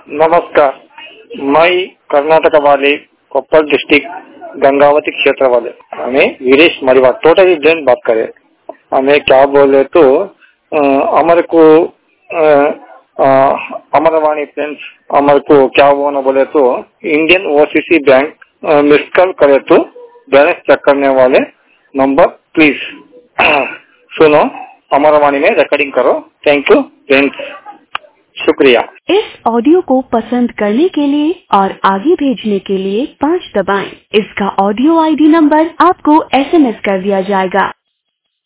नमस्कार, मैं कर्नाटक वाले कोप्पल डिस्ट्रिक्ट गंगावती क्षेत्र वाले हमें वीरेश मरिवाल टोटली ब्रेन बात करे। हमें क्या बोले तो हमारे को अमरवाणी फ्रेंड्स हमारे को क्या होना बोले तो इंडियन ओसीसी बैंक मिस कॉल करे तो बैलेंस चेक करने वाले नंबर प्लीज सुनो, अमरवाणी में रिकॉर्डिंग करो। थैंक यू फ्रेंड्स, शुक्रिया। इस ऑडियो को पसंद करने के लिए और आगे भेजने के लिए 5 दबाएं। इसका ऑडियो आईडी नंबर आपको SMS कर दिया जाएगा।